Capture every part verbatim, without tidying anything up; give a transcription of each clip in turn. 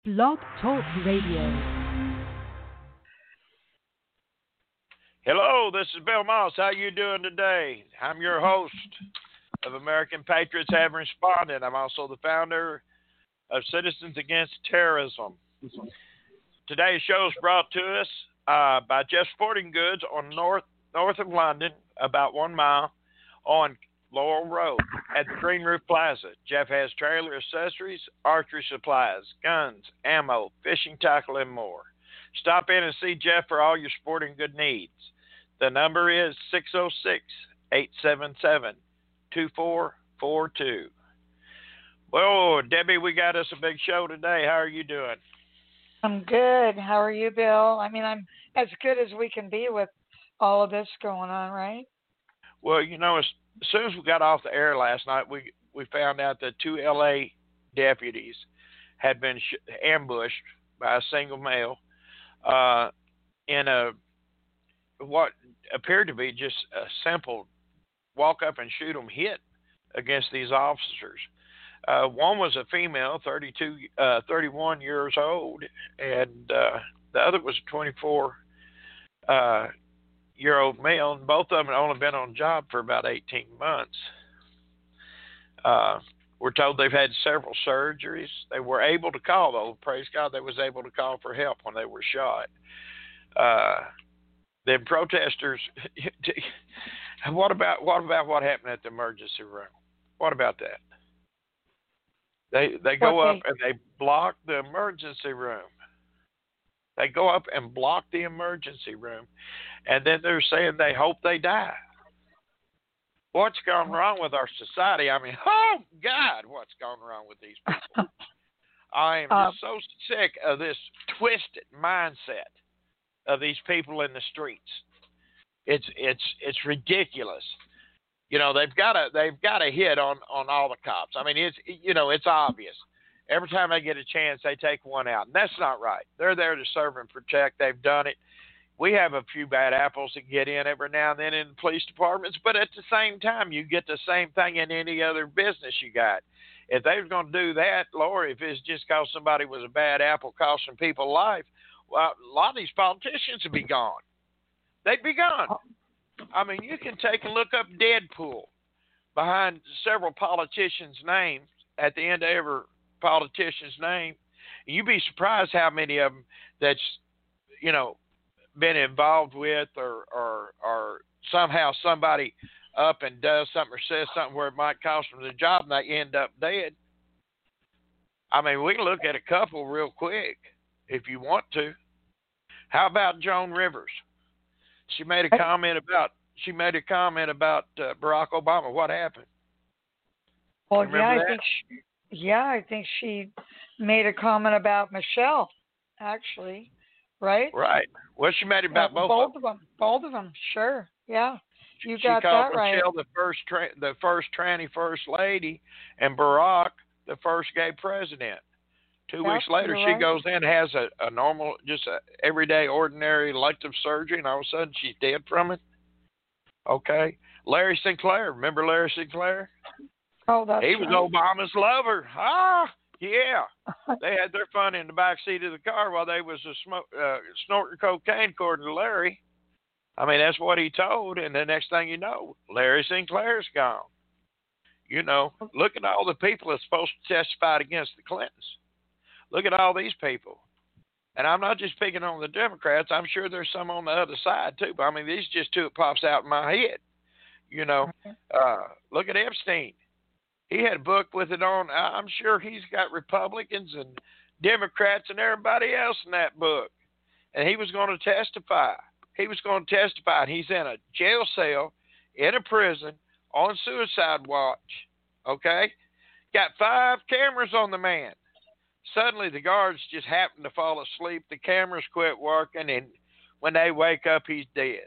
Blog Talk Radio. Hello, this is Bill Moss. How you doing today? I'm your host of American Patriots Have Responded. I'm also the founder of Citizens Against Terrorism. Today's show is brought to us uh, by Jeff Sporting Goods on north north of London, about one mile on Laurel Road at the Green Roof Plaza. Jeff has trailer accessories, archery supplies, guns, ammo, fishing tackle, and more. Stop in and see Jeff for all your sporting good needs. The number is six oh six, eight seven seven, two four four two. Well, Debbie, we got us a big show today. How are you doing? I'm good. How are you, Bill? I mean, I'm as good as we can be with all of this going on, right? Well, you know, as, as soon as we got off the air last night, we, we found out that two L A deputies had been sh- ambushed by a single male uh, in a what appeared to be just a simple walk up and shoot 'em hit against these officers. Uh, one was a female, thirty-two, uh, thirty-one years old, and uh, the other was a twenty-four uh, year old male, and both of them had only been on job for about eighteen months. Uh, we're told they've had several surgeries. They were able to call, though. Praise God, they was able to call for help when they were shot. Uh, then protesters. what about what about what happened at the emergency room? What about that? They they go Okay. up and they block the emergency room. They go up and block the emergency room, and then they're saying they hope they die. What's gone wrong with our society? I mean, oh God, what's gone wrong with these people? I am Uh, just so sick of this twisted mindset of these people in the streets. It's it's it's ridiculous. You know, they've got a they've got a hit on, on all the cops. I mean, it's you know, it's obvious. Every time they get a chance, they take one out, and that's not right. They're there to serve and protect. They've done it. We have a few bad apples that get in every now and then in the police departments, but at the same time, you get the same thing in any other business you got. If they were going to do that, Lord, if it's just because somebody was a bad apple costing people life, well, a lot of these politicians would be gone. They'd be gone. I mean, you can take a look up Deadpool behind several politicians' names at the end of every politician's name. You'd be surprised how many of them that's, you know, been involved with or, or, or somehow somebody up and does something or says something where it might cost them the job and they end up dead. I mean, we can look at a couple real quick if you want to. How about Joan Rivers? She made a comment about she made a comment about uh, Barack Obama. What happened? well, Remember yeah, I that? think she, yeah, I think she made a comment about Michelle, actually, right? Right. Well, she made it about Uh, both, both of them. of them. Both of them. Sure. Yeah, you She got called that right. Michelle the first tra- the first tranny first lady, and Barack the first gay president. Two Yep, weeks later, you're she right. goes in, has a, a normal, just a everyday, ordinary elective surgery, and all of a sudden she's dead from it. Okay. Larry Sinclair, remember Larry Sinclair? Oh, that's He was right. Obama's lover. Ah, yeah. They had their fun in the back seat of the car while they was a smoke, uh, snorting cocaine, according to Larry. I mean, that's what he told. And the next thing you know, Larry Sinclair's gone. You know, look at all the people that's supposed to testify against the Clintons. Look at all these people. And I'm not just picking on the Democrats. I'm sure there's some on the other side, too. But, I mean, these just two that pops out in my head. You know, uh, look at Epstein. He had a book with it on. I'm sure he's got Republicans and Democrats and everybody else in that book. And he was going to testify. He was going to testify, and he's in a jail cell, in a prison, on suicide watch. Okay? Got five cameras on the man. Suddenly, the guards just happen to fall asleep. The cameras quit working, and when they wake up, he's dead.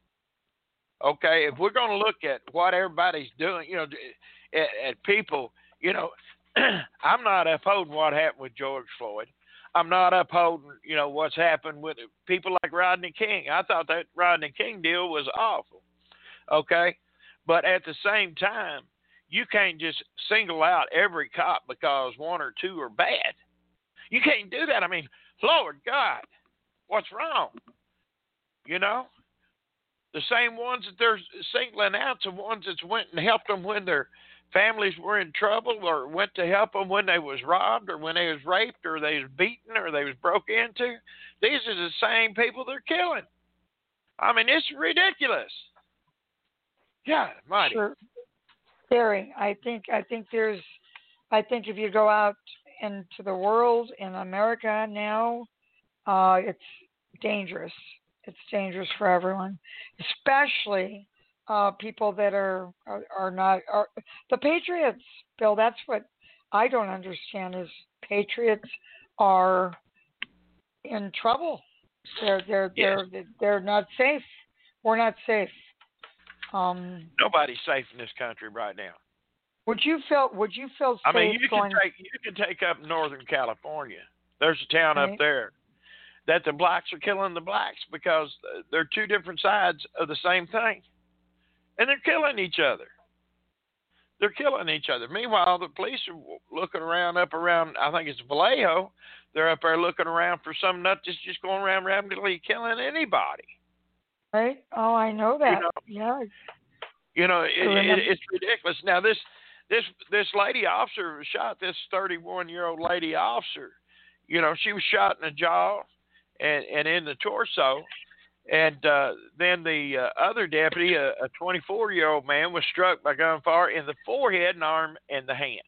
Okay, if we're going to look at what everybody's doing, you know, at, at people, you know, I'm not upholding what happened with George Floyd. I'm not upholding, you know, what's happened with people like Rodney King. I thought that Rodney King deal was awful. Okay, but at the same time, you can't just single out every cop because one or two are bad. You can't do that. I mean, Lord God, what's wrong? You know? The same ones that they're singling out, the ones that went and helped them when their families were in trouble, or went to help them when they was robbed, or when they was raped, or they was beaten, or they was broke into. These are the same people they're killing. I mean, it's ridiculous. Yeah, mighty. Sure. Very. I think. I think there's. I think if you go out into the world in America now, uh, it's dangerous. It's dangerous for everyone, especially uh, people that are are, are not are the patriots. Bill, that's what I don't understand is patriots are in trouble. They're they're Yes. they're they're not safe. We're not safe. Um, Nobody's safe in this country right now. would you feel Would you feel safe I mean, you can going? take you can take up Northern California. There's a town Right. up there that the blacks are killing the blacks because they're two different sides of the same thing, and they're killing each other. They're killing each other. Meanwhile, the police are looking around up around. I think it's Vallejo. They're up there looking around for some nut that's just going around randomly killing anybody. Right? Oh, I know that. You know, yeah. You know, it, I remember- it, it's ridiculous. Now, this this this lady officer shot this thirty-one-year-old lady officer. You know, she was shot in the jaw and, and in the torso. And uh, then the uh, other deputy, a, a twenty-four-year-old man, was struck by gunfire in the forehead and arm and the hand.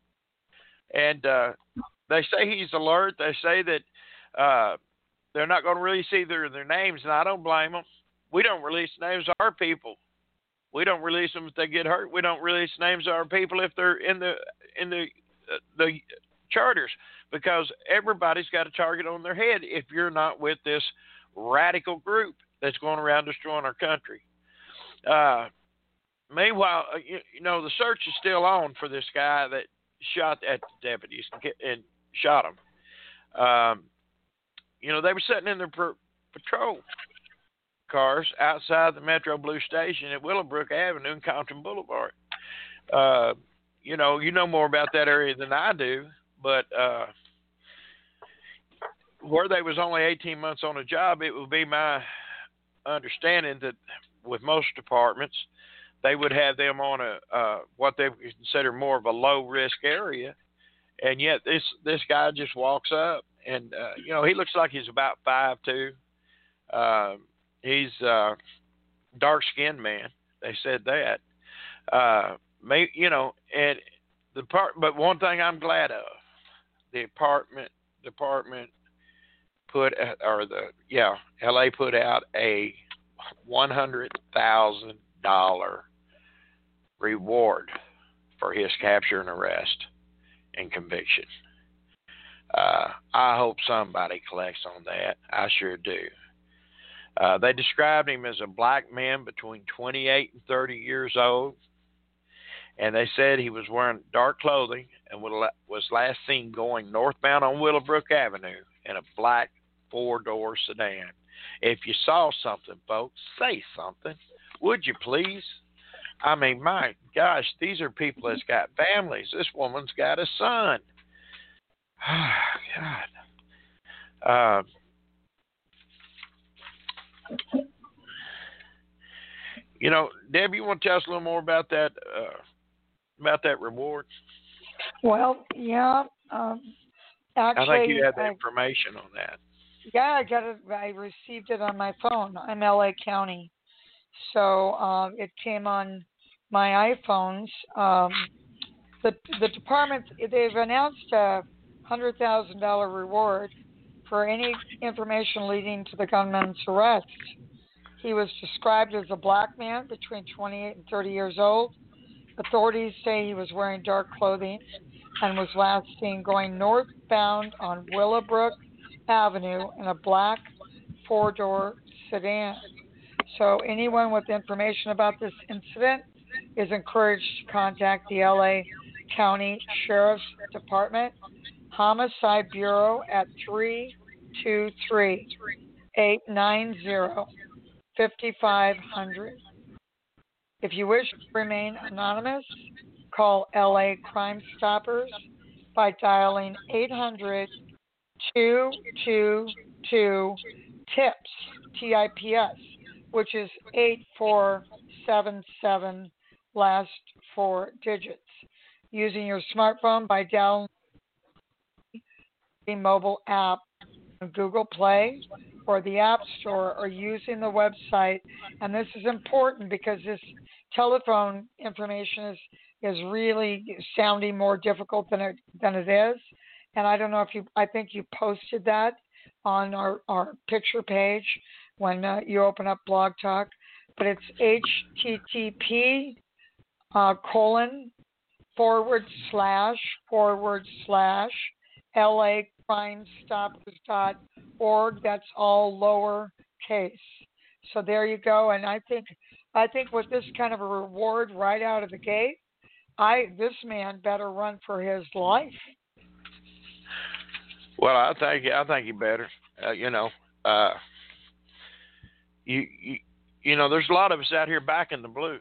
And uh, they say he's alert. They say that uh, they're not going to release either of their names, and I don't blame them. We don't release names of our people. We don't release them if they get hurt. We don't release names of our people if they're in the in the uh, the charters, because everybody's got a target on their head if you're not with this radical group that's going around destroying our country. Uh, meanwhile, uh, you, you know, the search is still on for this guy that shot at the deputies and, and shot them. Um, you know, they were sitting in their per- patrol cars outside the Metro Blue Station at Willowbrook Avenue and Compton Boulevard. Uh, you know, you know more about that area than I do, but uh, where they was only eighteen months on a job, it would be my understanding that with most departments, they would have them on a uh, what they would consider more of a low risk area, and yet this this guy just walks up, and uh, you know, he looks like he's about five two. Uh, he's a dark skinned man. They said that. Uh, may, you know, and the part, but one thing I'm glad of, the apartment department put or the yeah L A put out a one hundred thousand dollar reward for his capture and arrest and conviction. Uh, I hope somebody collects on that. I sure do. Uh, they described him as a black man between twenty-eight and thirty years old, and they said he was wearing dark clothing and was last seen going northbound on Willowbrook Avenue in a black four-door sedan. If you saw something, folks, say something. Would you please? I mean, my gosh, these are people that's got families. This woman's got a son. God. Uh, you know, Deb, you want to tell us a little more about that uh, about that reward? Well, yeah. Um, actually, I think you had the I, information on that. Yeah, I got it. I received it on my phone. I'm L A County, so um, it came on my iPhones. Um, the the department, they've announced a hundred thousand dollar reward for any information leading to the gunman's arrest. He was described as a black man between twenty-eight and thirty years old. Authorities say he was wearing dark clothing and was last seen going northbound on Willowbrook Avenue in a black four-door sedan. So anyone with information about this incident is encouraged to contact the L A County Sheriff's Department Homicide Bureau at three two three, eight nine zero, five five zero zero. If you wish to remain anonymous, call L A Crime Stoppers by dialing eight hundred, two two two TIPS, T I P S, which is eight four seven seven, last four digits. Using your smartphone by downloading the mobile app on Google Play or the App Store, or using the website. And this is important because this telephone information is, is really sounding more difficult than it than it is. And I don't know if you, I think you posted that on our, our picture page when uh, you open up Blog Talk. But it's H T T P uh, colon forward slash forward slash L A Crime Stoppers dot org. That's all lowercase. So there you go. And I think I think with this kind of a reward right out of the gate, I this man better run for his life. Well, I think I think he better. Uh, you know, uh, you, you you know, there's a lot of us out here back in the blue,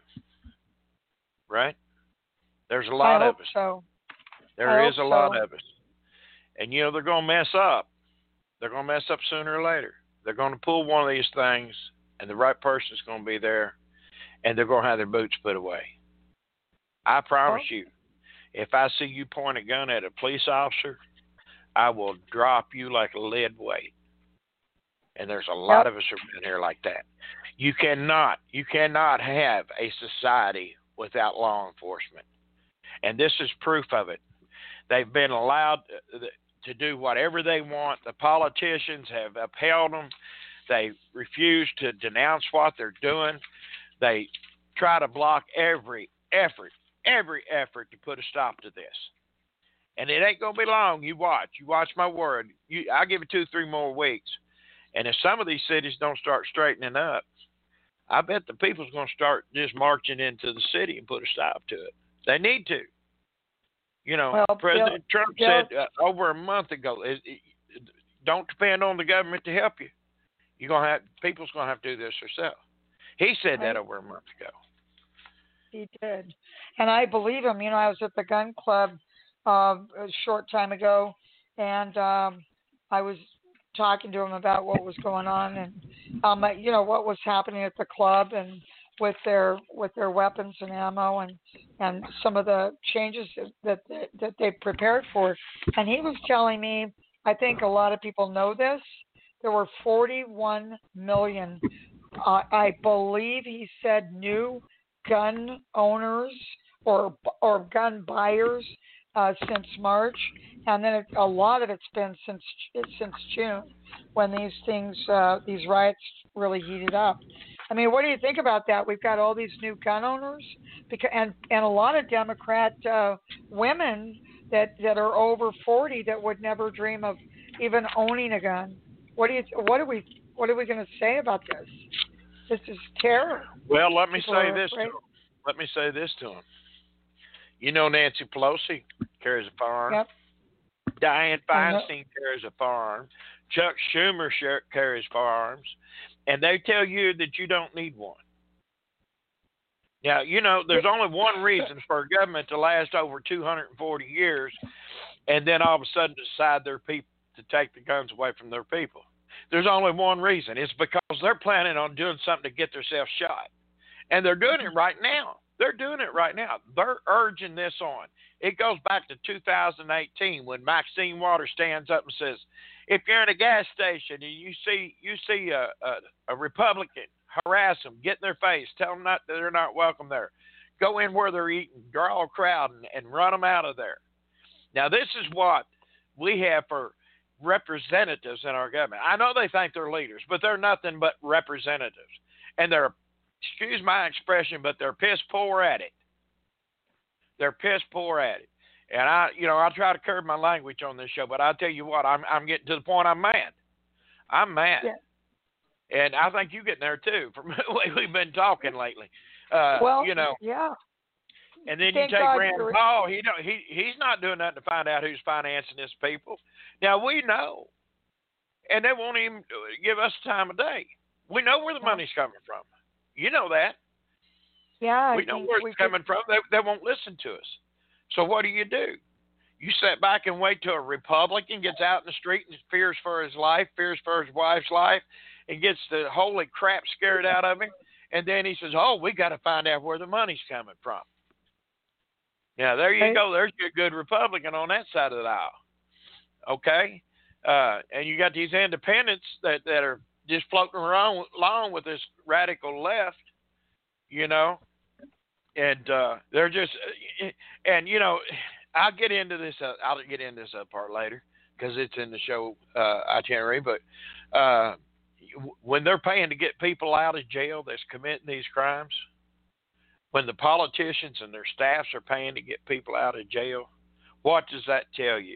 right? There's a lot I of hope us. So. There I is a hope lot so. of us, and you know they're going to mess up. They're going to mess up sooner or later. They're going to pull one of these things, and the right person's going to be there, and they're going to have their boots put away. I promise Oh. you, if I see you point a gun at a police officer, I will drop you like a lead weight. And there's a lot Yep. of us around here like that. You cannot, you cannot have a society without law enforcement. And this is proof of it. They've been allowed to do whatever they want. The politicians have upheld them. They refuse to denounce what they're doing. They try to block every effort, every effort to put a stop to this. And it ain't going to be long. You watch. You watch my word. You, I'll give it two, three more weeks. And if some of these cities don't start straightening up, I bet the people's going to start just marching into the city and put a stop to it. They need to. You know, Well, President Bill, Trump Bill, said uh, over a month ago, it, it, don't depend on the government to help you. You're going to have, people's going to have to do this yourself. He said that Right. over a month ago. He did. And I believe him. You know, I was at the gun club uh, a short time ago, and um, I was talking to him about what was going on and, um, you know, what was happening at the club and with their with their weapons and ammo and, and some of the changes that, that, that they prepared for. And he was telling me, I think a lot of people know this, there were forty-one million, uh, I believe he said, new gun owners or or gun buyers uh, since March, and then it, a lot of it's been since since June, when these things uh, these riots really heated up. I mean, what do you think about that? We've got all these new gun owners, because and and a lot of Democrat uh, women that that are over forty that would never dream of even owning a gun. What do you what are we what are we going to say about this? This is terror. Well, let me People say are this to afraid. him. Let me say this to him. You know Nancy Pelosi carries a firearm. Yep. Dianne I know. Feinstein carries a firearm. Chuck Schumer share- carries firearms. And they tell you that you don't need one. Now, you know, there's only one reason for a government to last over two hundred forty years and then all of a sudden decide their people to take the guns away from their people. There's only one reason. It's because they're planning on doing something to get themselves shot. And they're doing it right now. They're doing it right now. They're urging this on. It goes back to two thousand eighteen when Maxine Waters stands up and says, if you're in a gas station and you see you see a, a, a Republican, harass them, get in their face, tell them not, that they're not welcome there. Go in where they're eating, draw a crowd, and, and run them out of there. Now, this is what we have for representatives in our government. I know they think they're leaders, but they're nothing but representatives. And they're, excuse my expression, but they're piss poor at it. They're piss poor at it. And I, you know, I try to curb my language on this show, but I tell you what, I'm, I'm getting to the point I'm mad. I'm mad. Yeah. And I think you're getting there too, from the way we've been talking lately. Uh, Well, you know, yeah. and then Thank you take God Rand for- Paul. He don't, he he's not doing nothing to find out who's financing his people. Now we know, and they won't even give us time of day. We know where the No. money's coming from. You know that. Yeah. We I know think where we it's could- coming from. They they won't listen to us. So what do you do? You sit back and wait till a Republican gets out in the street and fears for his life, fears for his wife's life, and gets the holy crap scared out of him. And then he says, oh, we got to find out where the money's coming from. Now, there you go. There's your good Republican on that side of the aisle. Okay? Uh, and you got these independents that, that are just floating around along with this radical left, you know, and uh, they're just, and, you know, I'll get into this. Uh, I'll get into this part later because it's in the show uh, itinerary. But uh, when they're paying to get people out of jail that's committing these crimes, when the politicians and their staffs are paying to get people out of jail, what does that tell you?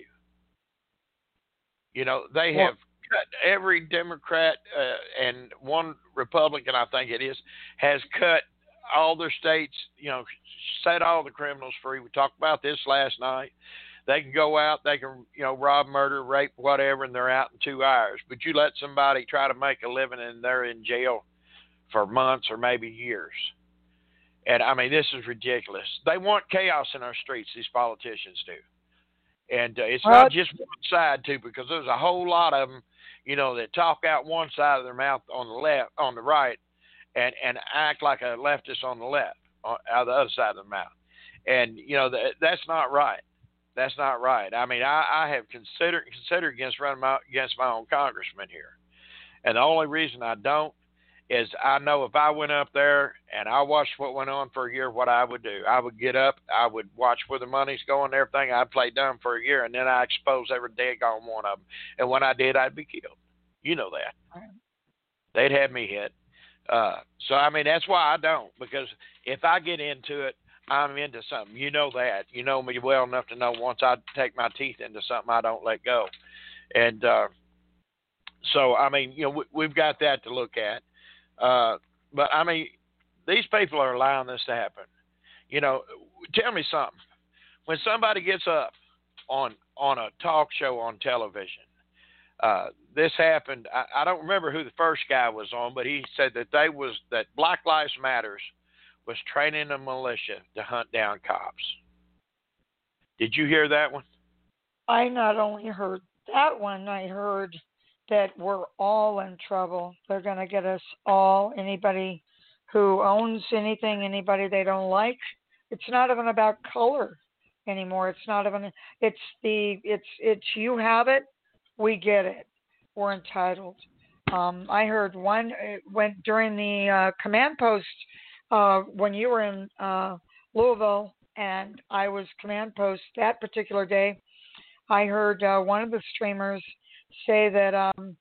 You know, they have cut every Democrat uh, and one Republican, I think it is, has cut all their states, you know, set all the criminals free. We talked about this last night. They can go out, they can, you know, rob, murder, rape, whatever, and they're out in two hours. But you let somebody try to make a living and they're in jail for months or maybe years. And, I mean, this is ridiculous. They want chaos in our streets, these politicians do. And uh, it's well, not just one side, too, because there's a whole lot of them, you know, that talk out one side of their mouth on the left, on the right, and, and act like a leftist on the left, on, out of the other side of the mouth. And, you know, that, that's not right. That's not right. I mean, I, I have considered considered against running my, against my own congressman here. And the only reason I don't is I know if I went up there and I watched what went on for a year, what I would do. I would get up, I would watch where the money's going and everything. I'd play dumb for a year, and then I expose every daggone one of them. And when I did, I'd be killed. You know that. They'd have me hit. Uh, so, I mean, that's why I don't, because if I get into it, I'm into something. You know that. You know me well enough to know once I take my teeth into something, I don't let go. And uh, so, I mean, you know, we, we've got that to look at. Uh, but, I mean, these people are allowing this to happen. You know, tell me something. When somebody gets up on on a talk show on television, uh, this happened. I, I don't remember who the first guy was on, but he said that they was that Black Lives Matters was training a militia to hunt down cops. Did you hear that one? I not only heard that one, I heard that we're all in trouble. They're going to get us all. Anybody who owns anything, anybody they don't like. It's not even about color anymore. It's not even. It's the. It's it's you have it, we get it. We're entitled. Um, I heard one went during the uh, command post uh, when you were in uh, Louisville, and I was command post that particular day. I heard uh, one of the streamers say that um,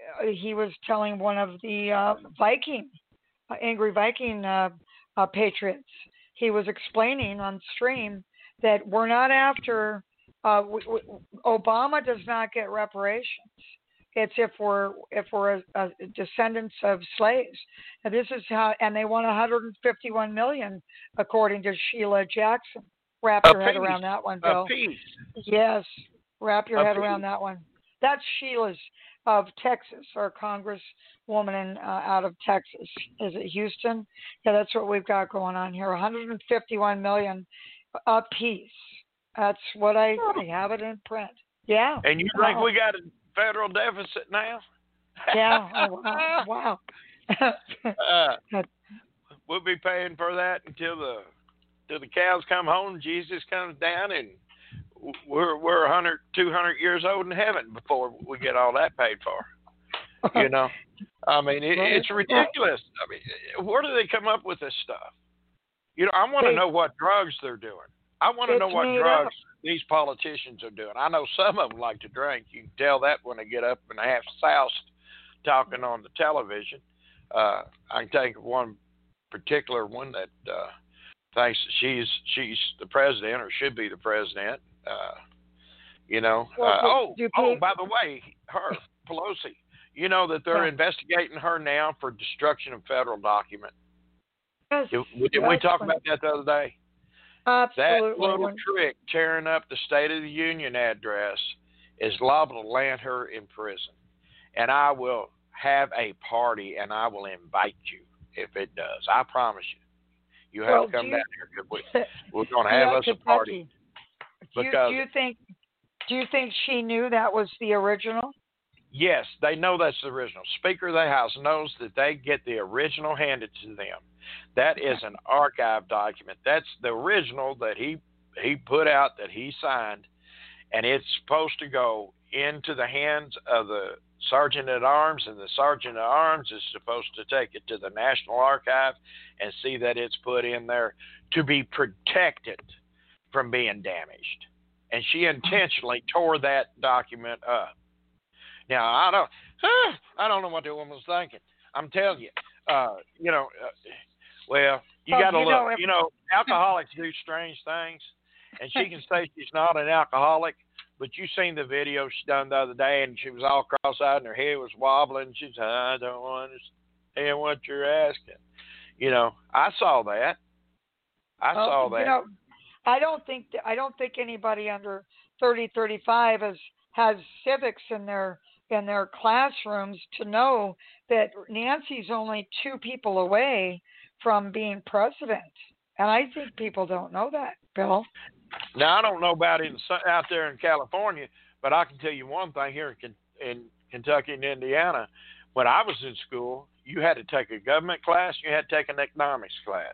he was telling one of the uh, Viking, uh, angry Viking uh, uh, patriots, he was explaining on stream that we're not after, uh, w- w- Obama does not get reparations. It's if we're if we're a, a descendants of slaves. And this is how, and they want one hundred fifty-one million, according to Sheila Jackson. Wrap your head around that one, Bill. A piece. Yes, wrap your A head piece. around that one. That's Sheila's of Texas, our congresswoman in, uh, out of Texas. Is it Houston? Yeah, that's what we've got going on here. one hundred fifty-one million a piece. That's what I, I have it in print. Yeah. And you think wow. we got a federal deficit now? Yeah. Oh, wow. wow. uh, we'll be paying for that until the till the cows come home, Jesus comes down, and we're we're one hundred, two hundred years old in heaven before we get all that paid for. You know, I mean, it, it's ridiculous. I mean, where do they come up with this stuff? You know, I want to know what drugs they're doing. I want to know what drugs up. these politicians are doing. I know some of them like to drink. You can tell that when they get up and half soused talking on the television. Uh, I can think of one particular one that uh, thinks that she's she's the president or should be the president. Uh, you know. Well, uh, do, oh, do oh, by the way, her Pelosi. You know that they're yeah. investigating her now for destruction of federal documents. Yes, Did, did we talk about that the other day? Absolutely. That little trick, tearing up the State of the Union address, is liable to land her in prison. And I will have a party, and I will invite you if it does. I promise you. You have well, to come you, down here because we, we're going to have us Kentucky, a party. Do you, because do you think do you think she knew that was the original? yes, they know that's the original. Speaker of the House knows that they get the original handed to them. That is an archive document. That's the original that he he put out, that he signed, and it's supposed to go into the hands of the Sergeant at Arms, and the Sergeant at Arms is supposed to take it to the National Archive and see that it's put in there to be protected from being damaged. And she intentionally tore that document up. Now, I don't, I don't know what the woman was thinking. I'm telling you, uh, you know, uh, well, you Well, got to you look. know, if- You know, alcoholics do strange things, and she can say she's not an alcoholic, but you seen the video she done the other day, and she was all cross-eyed, and her head was wobbling. She said, "I don't understand what you're asking." You know, I saw that. I Well, saw that. You know, I don't think that, I don't think anybody under thirty, thirty-five has has civics in their in their classrooms to know that Nancy's only two people away from being president, and I think people don't know that, Bill. Now, I don't know about it in, out there in California, but I can tell you one thing here in, in Kentucky and Indiana. When I was in school, you had to take a government class, you had to take an economics class.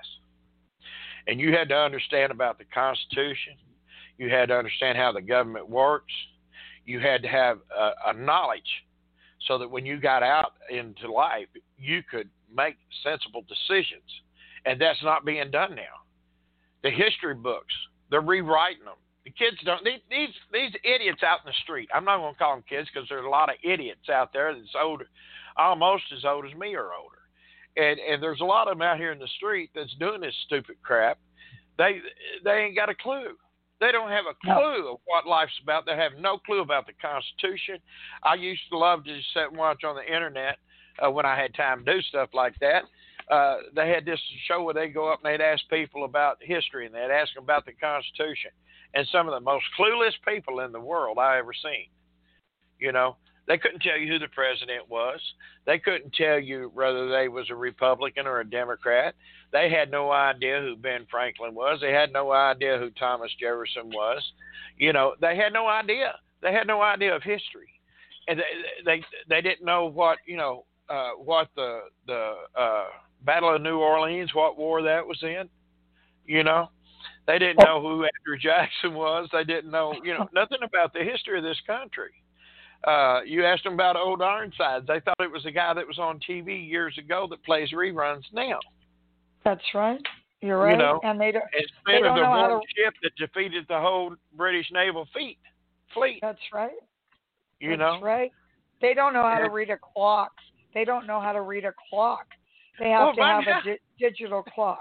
And you had to understand about the Constitution. You had to understand how the government works. You had to have a, a knowledge so that when you got out into life, you could make sensible decisions. And that's not being done now. The history books, they're rewriting them. The kids don't, these, these, these idiots out in the street, I'm not going to call them kids because there's a lot of idiots out there that's older, almost as old as me or older. And and there's a lot of them out here in the street that's doing this stupid crap. They they ain't got a clue. They don't have a clue no. of what life's about. They have no clue about the Constitution. I used to love to just sit and watch on the internet uh, when I had time to do stuff like that. Uh, they had this show where they go up and they'd ask people about history, and they'd ask them about the Constitution. And some of the most clueless people in the world I ever seen. You know, they couldn't tell you who the president was. They couldn't tell you whether they was a Republican or a Democrat. They had no idea who Ben Franklin was. They had no idea who Thomas Jefferson was. You know, they had no idea. They had no idea of history, and they they, they didn't know what you know uh, what the the uh, Battle of New Orleans, what war that was in. You know, they didn't know who Andrew Jackson was. They didn't know you know nothing about the history of this country. Uh, you asked them about Old Ironsides. They thought it was a guy that was on T V years ago that plays reruns now. That's right. You're right. You know, and they don't. Instead they don't of the know how one to, ship that defeated the whole British naval fleet. Fleet. That's right. You that's know. right. They don't know how yeah. to read a clock. They don't know how to read a clock. They have well, to have a di- digital clock.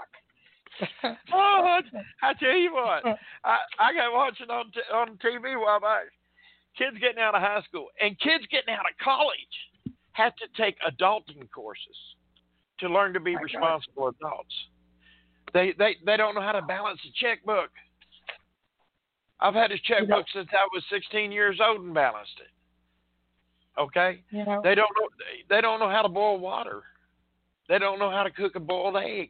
oh, I tell you what, I I got watching on t- on T V while back. Kids getting out of high school and kids getting out of college have to take adulting courses to learn to be My responsible God. adults. They, they they don't know how to balance a checkbook. I've had a checkbook you know, since I was sixteen years old and balanced it. Okay? You know, they don't know they, they don't know how to boil water. They don't know how to cook a boiled egg.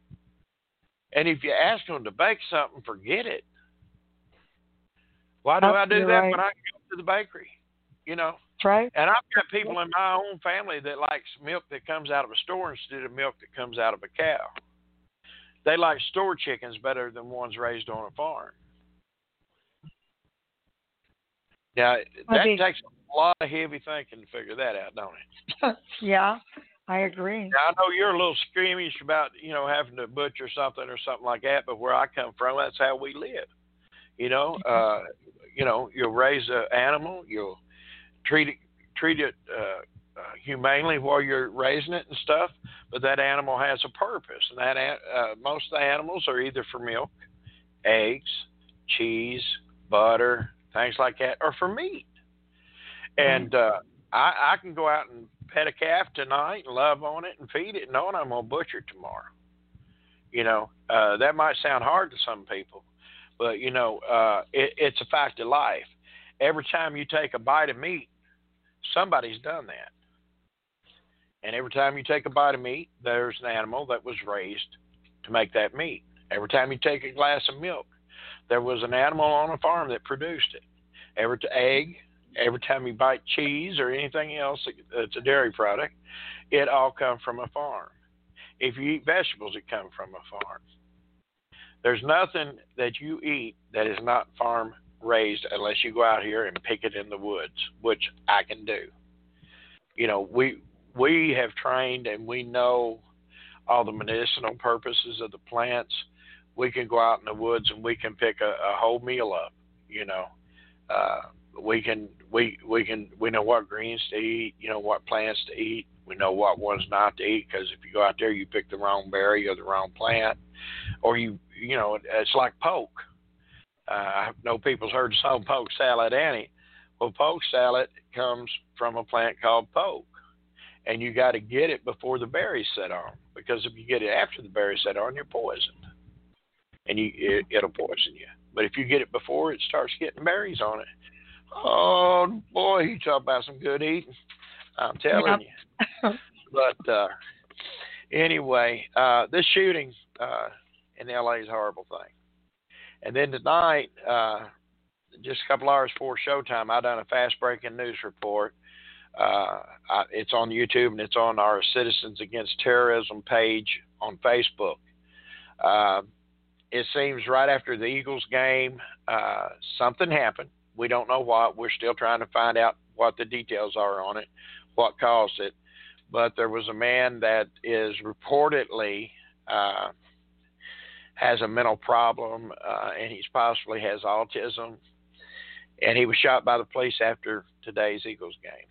And if you ask them to bake something, forget it. Why do I do You're that right. when I go to the bakery? You know? That's right. And I've got people in my own family that likes milk that comes out of a store instead of milk that comes out of a cow. They like store chickens better than ones raised on a farm. Now, that think, takes a lot of heavy thinking to figure that out, don't it? Yeah, I agree. Now, I know you're a little squeamish about, you know, having to butcher something or something like that, but where I come from, that's how we live. You know, uh, you know, you'll raise an animal, you'll treat it, treat it uh, uh, humanely while you're raising it and stuff, but that animal has a purpose, and that uh, most of the animals are either for milk, eggs, cheese, butter, things like that, or for meat. And uh, I, I can go out and pet a calf tonight and love on it and feed it, knowing I'm gonna butcher it tomorrow. You know, uh, that might sound hard to some people. But, you know, uh, it, it's a fact of life. Every time you take a bite of meat, somebody's done that. And every time you take a bite of meat, there's an animal that was raised to make that meat. Every time you take a glass of milk, there was an animal on a farm that produced it. Every t- egg, every time you bite cheese or anything else that's a dairy product, it all comes from a farm. If you eat vegetables, it comes from a farm. There's nothing that you eat that is not farm raised unless you go out here and pick it in the woods, which I can do. You know, we we have trained and we know all the medicinal purposes of the plants. We can go out in the woods and we can pick a, a whole meal up. You know, uh, we can we we can we know what greens to eat. You know what plants to eat. We know what ones not to eat, because if you go out there, you pick the wrong berry or the wrong plant, or you you know it's like poke. Uh, I know people's heard the song "Poke Salad Annie." Well, poke salad comes from a plant called poke, and you got to get it before the berries set on, because if you get it after the berries set on, you're poisoned, and you it, it'll poison you. But if you get it before it starts getting berries on it, oh boy, you talk about some good eating. I'm telling yep. you. But uh, anyway, uh, this shooting uh, in L A is a horrible thing. And then tonight, uh, just a couple hours before showtime, I done a fast breaking news report. Uh, I, it's on YouTube and it's on our Citizens Against Terrorism page on Facebook. Uh, it seems right after the Eagles game, uh, something happened. We don't know what. We're still trying to find out what the details are on it, what caused it. But there was a man that is reportedly uh, has a mental problem, uh, and he possibly has autism. And he was shot by the police after today's Eagles game.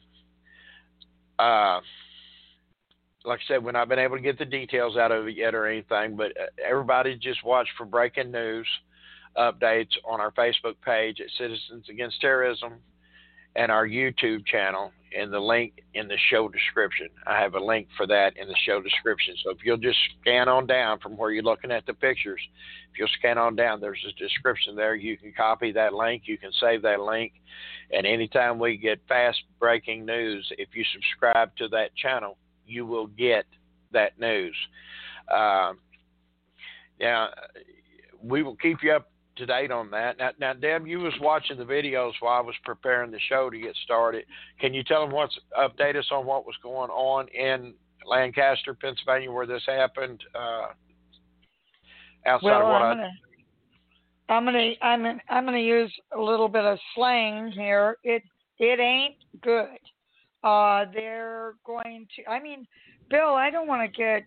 Uh, like I said, we've not been able to get the details out of it yet or anything, but everybody just watch for breaking news updates on our Facebook page at Citizens Against Terrorism and our YouTube channel, and the link in the show description. I have a link for that in the show description. So if you'll just scan on down from where you're looking at the pictures, if you'll scan on down, there's a description there. You can copy that link. You can save that link. And anytime we get fast breaking news, if you subscribe to that channel, you will get that news. Uh, now, we will keep you up to date on that. Now, now, Deb, you was watching the videos while I was preparing the show to get started. Can you tell them what's update us on what was going on in Lancaster, Pennsylvania, where this happened? Uh, outside well, of what I'm I. Gonna, I'm gonna I'm gonna I'm gonna use a little bit of slang here. It it ain't good. Uh, they're going to. I mean, Bill, I don't want to get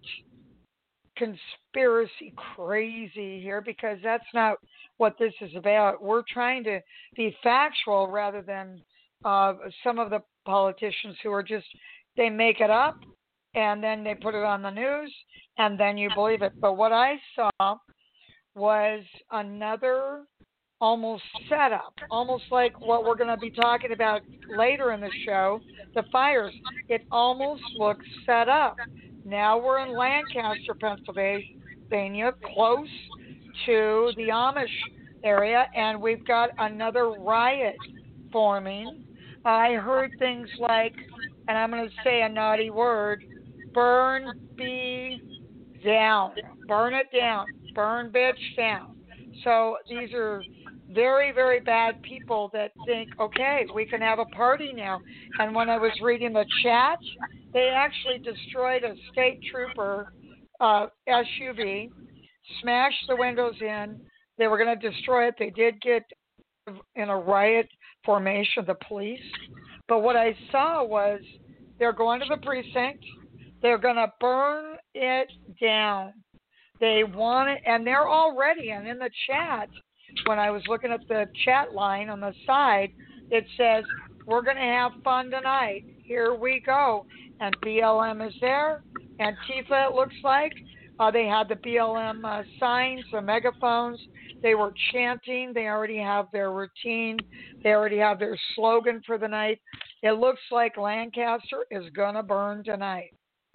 conspiracy crazy here, because that's not what this is about. We're trying to be factual rather than uh, some of the politicians who are just, they make it up and then they put it on the news and then you believe it. But what I saw was another almost setup, almost like what we're going to be talking about later in the show, the fires. It almost looks set up. Now we're in Lancaster, Pennsylvania, close to the Amish area, and we've got another riot forming. I heard things like, and I'm going to say a naughty word, burn B down, burn it down, burn bitch down. So these are very, very bad people that think, okay, we can have a party now. And when I was reading the chat, they actually destroyed a state trooper uh, S U V, smashed the windows in. They were going to destroy it. They did get in a riot formation, the police. But what I saw was they're going to the precinct. They're going to burn it down. They want it, and they're already, and in the chat, when I was looking at the chat line on the side, it says, we're going to have fun tonight. Here we go. And B L M is there. Antifa, it looks like. Uh, they had the B L M uh, signs, the megaphones. They were chanting. They already have their routine. They already have their slogan for the night. It looks like Lancaster is going to burn tonight.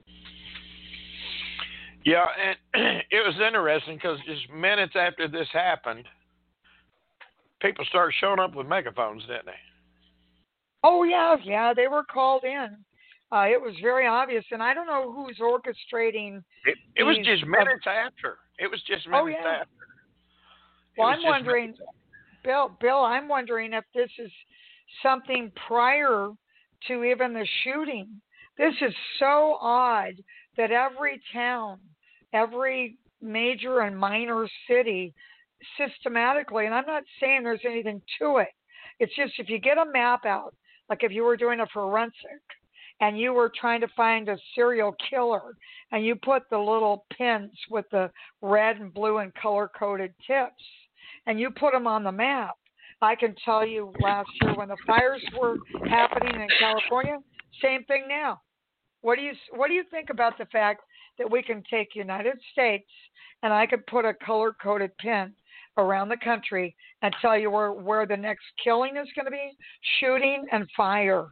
Yeah, and it was interesting because just minutes after this happened, people started showing up with megaphones, didn't they? Oh, yeah, yeah, they were called in. Uh, it was very obvious, and I don't know who's orchestrating. It, it was these, just minutes uh, after. It was just minutes oh, yeah. after. Well, was I'm just wondering, Bill, Bill, I'm wondering if this is something prior to even the shooting. This is so odd that every town, every major and minor city, systematically, and I'm not saying there's anything to it. It's just if you get a map out, like if you were doing a forensic and you were trying to find a serial killer and you put the little pins with the red and blue and color coded tips and you put them on the map, I can tell you last year when the fires were happening in California, same thing now. What do you what do you think about the fact that we can take United States and I could put a color coded pin around the country and tell you where, where the next killing is going to be, shooting and fire?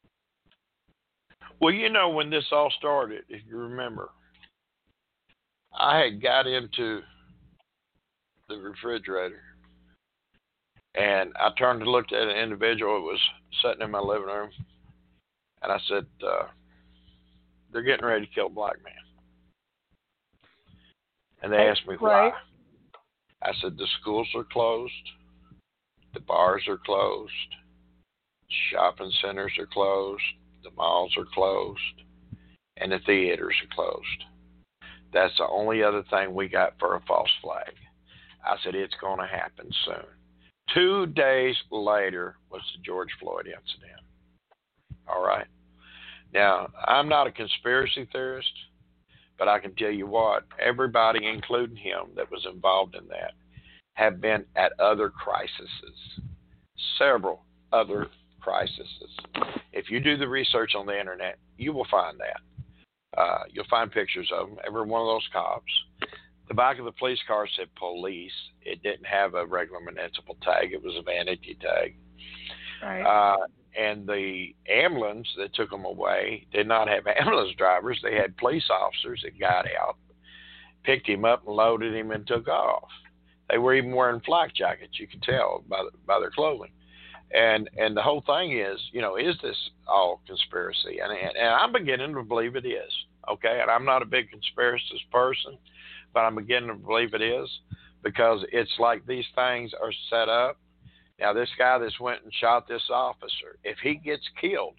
Well, you know, when this all started, if you remember, I had got into the refrigerator and I turned to look at an individual that was sitting in my living room, and I said, uh, they're getting ready to kill a black man. And they asked me why. Right. I said, the schools are closed, the bars are closed, shopping centers are closed, the malls are closed, and the theaters are closed. That's the only other thing we got for a false flag. I said, it's going to happen soon. Two days later was the George Floyd incident. All right. Now, I'm not a conspiracy theorist, but I can tell you what, everybody, including him, that was involved in that, have been at other crises, several other crises. If you do the research on the internet, you will find that. Uh, you'll find pictures of them, every one of those cops. The back of the police car said police. It didn't have a regular municipal tag. It was a vanity tag. Right. Uh, and the ambulance that took them away did not have ambulance drivers. They had police officers that got out, picked him up and loaded him and took off. They were even wearing flak jackets. You could tell by the, by their clothing. And and the whole thing is, you know, is this all conspiracy? And, and and I'm beginning to believe it is. Okay, and I'm not a big conspiracist person, but I'm beginning to believe it is because it's like these things are set up. Now, this guy that's went and shot this officer, if he gets killed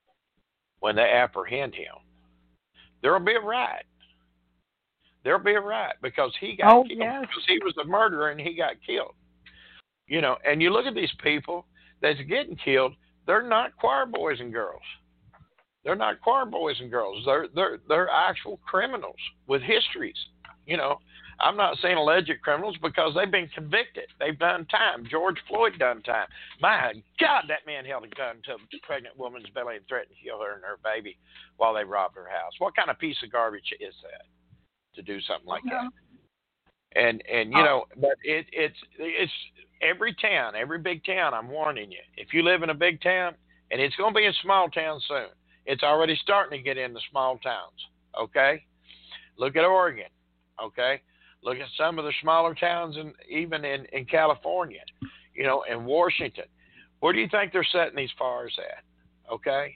when they apprehend him, there'll be a riot. There'll be a riot because he got oh, killed. Yes. Because he was the murderer and he got killed. You know, and you look at these people that's getting killed, they're not choir boys and girls. They're not choir boys and girls. They're they're they're actual criminals with histories. You know, I'm not saying alleged criminals because they've been convicted. They've done time. George Floyd done time. My God, that man held a gun to a pregnant woman's belly and threatened to kill her and her baby while they robbed her house. What kind of piece of garbage is that to do something like yeah. that? And and you know, but it it's it's every town, every big town. I'm warning you. If you live in a big town, and it's going to be a small town soon. It's already starting to get into small towns. Okay, look at Oregon. Okay, look at some of the smaller towns, and even in, in California, you know, and Washington. Where do you think they're setting these fires at? Okay,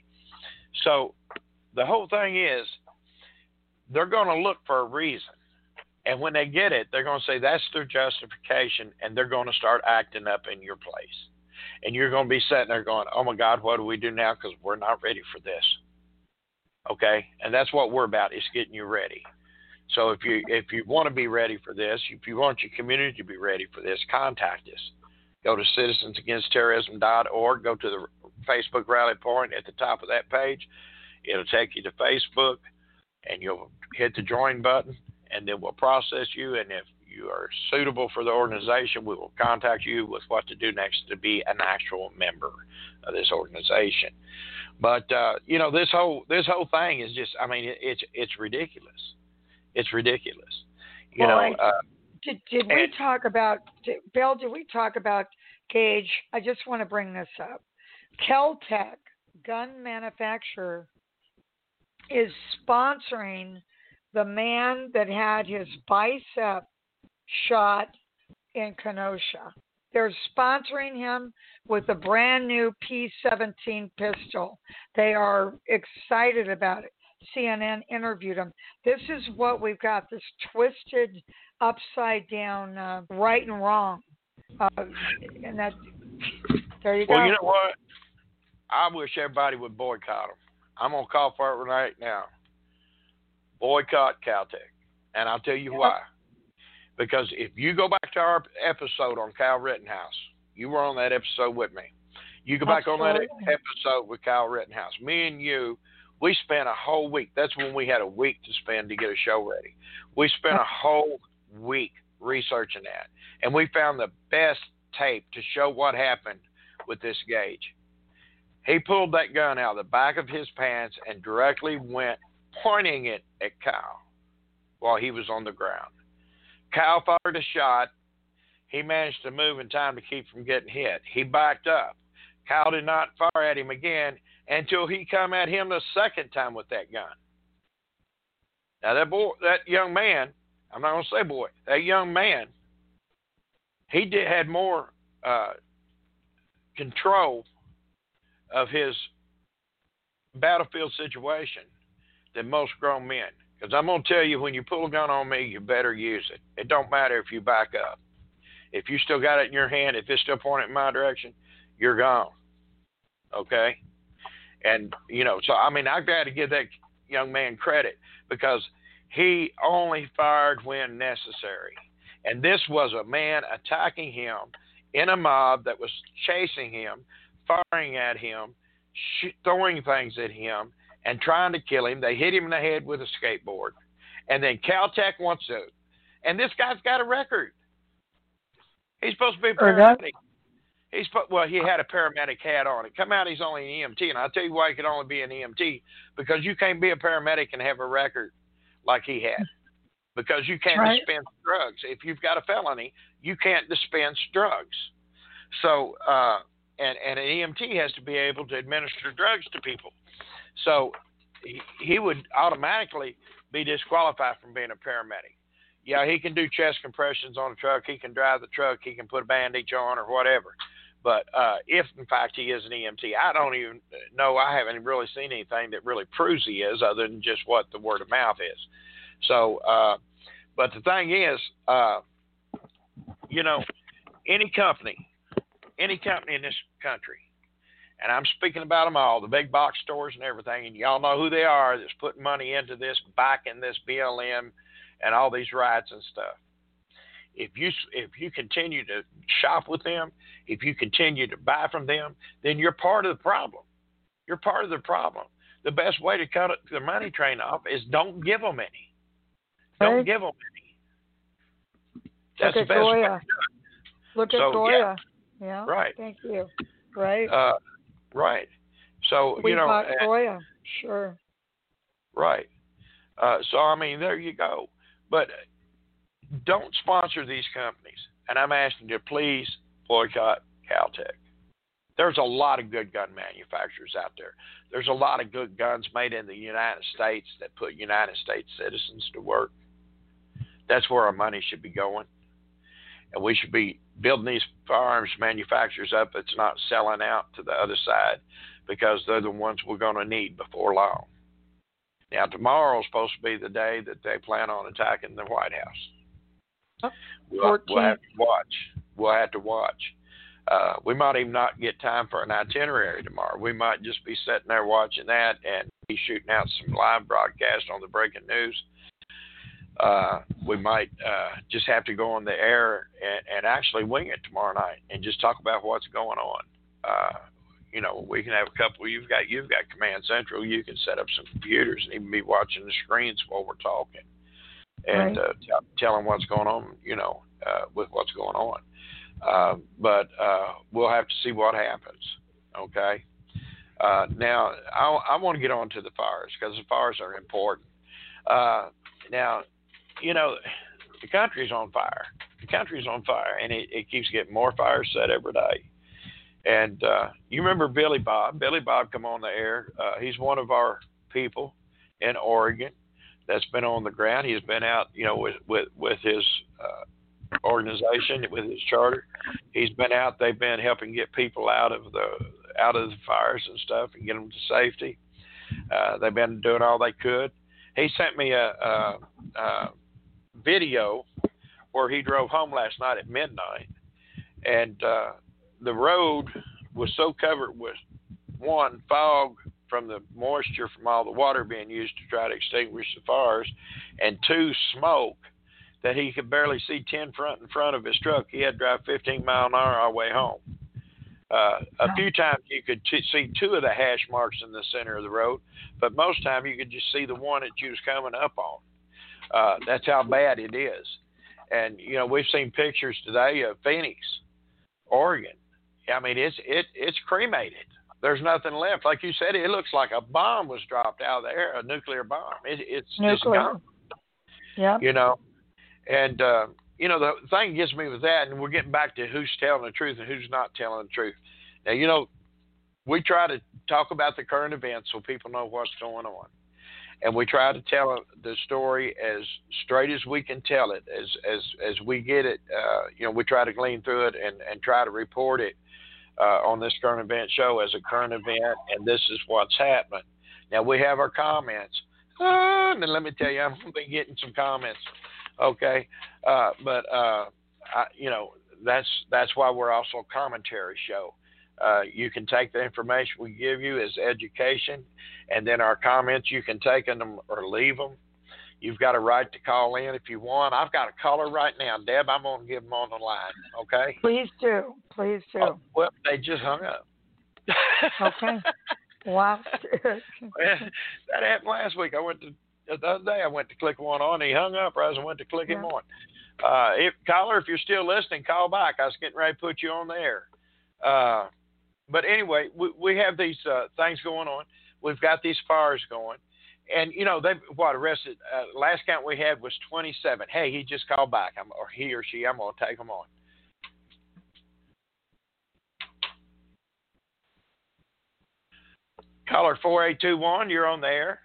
so the whole thing is they're going to look for a reason. And when they get it, they're going to say that's their justification, and they're going to start acting up in your place. And you're going to be sitting there going, oh, my God, what do we do now? Because we're not ready for this. Okay? And that's what we're about, is getting you ready. So if you if you want to be ready for this, if you want your community to be ready for this, contact us. Go to citizens against terrorism dot org. Go to the Facebook Rally Point at the top of that page. It'll take you to Facebook, and you'll hit the join button, and then we'll process you. And if you are suitable for the organization, we will contact you with what to do next to be an actual member of this organization. But uh, you know, this whole this whole thing is just, I mean, it, it's it's ridiculous. It's ridiculous. You well, know. I, uh, did did we talk about did, Bill? Did we talk about Gage? I just want to bring this up. Keltec, gun manufacturer, is sponsoring the man that had his bicep shot in Kenosha. They're sponsoring him with a brand new P seventeen pistol. They are excited about it. C N N interviewed him. This is what we've got, this twisted, upside down, uh, right and wrong. Uh, and that, there you Well, go. you know what? I wish everybody would boycott them. I'm going to call for it right now. Boycott Caltech. And I'll tell you Yep. why. Because if you go back to our episode on Kyle Rittenhouse, you were on that episode with me. You go back Absolutely. on that episode with Kyle Rittenhouse. Me and you, we spent a whole week. That's when we had a week to spend to get a show ready. We spent a whole week researching that. And we found the best tape to show what happened with this Gage. He pulled that gun out of the back of his pants and directly went pointing it at Kyle while he was on the ground. Kyle fired a shot. He managed to move in time to keep from getting hit. He backed up. Kyle did not fire at him again until he come at him the second time with that gun. Now that boy, that young man, I'm not going to say boy, that young man, he did had more uh, control of his battlefield situation than most grown men. Because I'm going to tell you, when you pull a gun on me, you better use it. It don't matter if you back up. If you still got it in your hand, if it's still pointing in my direction, you're gone. Okay? And, you know, so, I mean, I've got to give that young man credit because he only fired when necessary. And this was a man attacking him in a mob that was chasing him, firing at him, sh- throwing things at him, and trying to kill him. They hit him in the head with a skateboard. And then Caltech wants to. And this guy's got a record. He's supposed to be a paramedic. He's well, he had a paramedic hat on. It come out he's only an E M T, and I'll tell you why he could only be an E M T, because you can't be a paramedic and have a record like he had. Because you can't right. dispense drugs. If you've got a felony, you can't dispense drugs. So, uh, and, and an E M T has to be able to administer drugs to people. So he, he would automatically be disqualified from being a paramedic. Yeah, he can do chest compressions on a truck. He can drive the truck. He can put a bandage on or whatever. But uh, if, in fact, he is an E M T, I don't even know. I haven't really seen anything that really proves he is other than just what the word of mouth is. So, uh, but the thing is, uh, you know, any company, any company in this country, and I'm speaking about them all, the big box stores and everything, and y'all know who they are that's putting money into this, backing this B L M and all these riots and stuff. If you if you continue to shop with them, if you continue to buy from them, then you're part of the problem. You're part of the problem. The best way to cut the money train off is don't give them any. Don't right. give them any. That's Look the at best Goya. way to do it. Look so, at Goya. Yeah. yeah. Right. Thank you. Right. Uh, right. So, we you know. bought and, Goya. Sure. Right. Uh, so, I mean, there you go. But don't sponsor these companies. And I'm asking you to please boycott Caltech. There's a lot of good gun manufacturers out there. There's a lot of good guns made in the United States that put United States citizens to work. That's where our money should be going. And we should be building these firearms manufacturers up that's not selling out to the other side, because they're the ones we're going to need before long. Now, tomorrow is supposed to be the day that they plan on attacking the White House. We'll, we'll have to watch. We'll have to watch. Uh, we might even not get time for an itinerary tomorrow. We might just be sitting there watching that and be shooting out some live broadcast on the breaking news. Uh, we might uh, just have to go on the air and, and actually wing it tomorrow night and just talk about what's going on. Uh, you know, we can have a couple. You've got you've got Command Central. You can set up some computers and even be watching the screens while we're talking and right. uh, t- tell them what's going on. You know, uh, with what's going on. Uh, but uh, we'll have to see what happens. Okay. Uh, now I, I want to get on to the fires, because the fires are important. Uh, now, you know, the country's on fire. The country's on fire, and it, it keeps getting more fires set every day. And uh, you remember Billy Bob? Billy Bob come on the air. Uh, he's one of our people in Oregon that's been on the ground. He's been out, you know, with with with his uh, organization, with his charter. He's been out. They've been helping get people out of the out of the fires and stuff and get them to safety. Uh, they've been doing all they could. He sent me a, a, a video where he drove home last night at midnight, and uh, the road was so covered with, one, fog from the moisture from all the water being used to try to extinguish the fires, and two, smoke, that he could barely see ten front in front of his truck. He had to drive fifteen mile an hour all the way home. Uh, a few times you could t- see two of the hash marks in the center of the road, but most time you could just see the one that you was coming up on. Uh, that's how bad it is. And, you know, we've seen pictures today of Phoenix, Oregon. I mean, it's it it's cremated. There's nothing left. Like you said, it looks like a bomb was dropped out of the air, a nuclear bomb. It, it's nuclear. It's gone. Yeah. You know, and, uh, you know, the thing gets me with that, and we're getting back to who's telling the truth and who's not telling the truth. Now, you know, we try to talk about the current events so people know what's going on. And we try to tell the story as straight as we can tell it, as as, as we get it. Uh, you know, we try to glean through it and, and try to report it uh, on this current event show as a current event, and this is what's happening. Now, we have our comments. Uh, and let me tell you, I'm going to be getting some comments. Okay, uh, but uh, I, you know that's that's why we're also a commentary show. Uh, you can take the information we give you as education, and then our comments you can take them or leave them. You've got a right to call in if you want. I've got a caller right now, Deb. I'm going to give them on the line. Okay. Please do. Please do. Oh, well, they just hung up. Okay. Wow. That happened last week. I went to. The other day I went to click one on, he hung up, or I went to click yeah. him on. Uh, if, caller, if you're still listening, call back. I was getting ready to put you on the air. Uh, but anyway, we, we have these uh, things going on. We've got these fires going. And, you know, they what arrested, uh, last count we had was twenty-seven. Hey, he just called back, I'm, or he or she, I'm going to take them on. Caller four eight two one, you're on the air.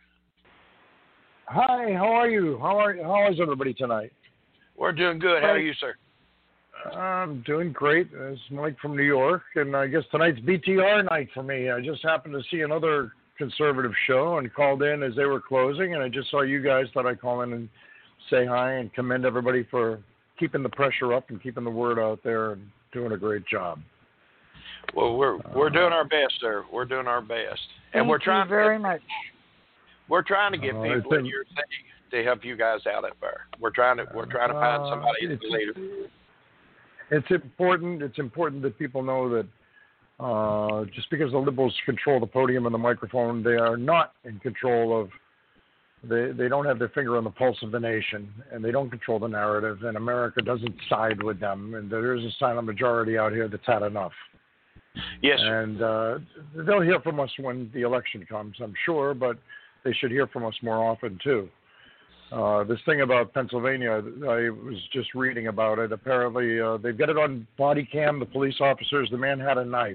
Hi, how are you? How are how is everybody tonight? We're doing good. How are you, sir? I'm doing great. It's Mike from New York, and I guess tonight's B T R night for me. I just happened to see another conservative show and called in as they were closing, and I just saw you guys. Thought I'd call in and say hi and commend everybody for keeping the pressure up and keeping the word out there and doing a great job. Well, we're we're doing our best, sir. We're doing our best, and Thank we're trying you very to, much. We're trying to get uh, people in your city to help you guys out at there. We're trying to we're trying to find somebody uh, to lead. It's important. It's important that people know that uh, just because the liberals control the podium and the microphone, they are not in control of. They they don't have their finger on the pulse of the nation, and they don't control the narrative. And America doesn't side with them. And there is a silent majority out here that's had enough. Yes, sir. And uh, they'll hear from us when the election comes, I'm sure, but they should hear from us more often, too. Uh, this thing about Pennsylvania, I was just reading about it. Apparently, uh, they've got it on body cam, the police officers. The man had a knife.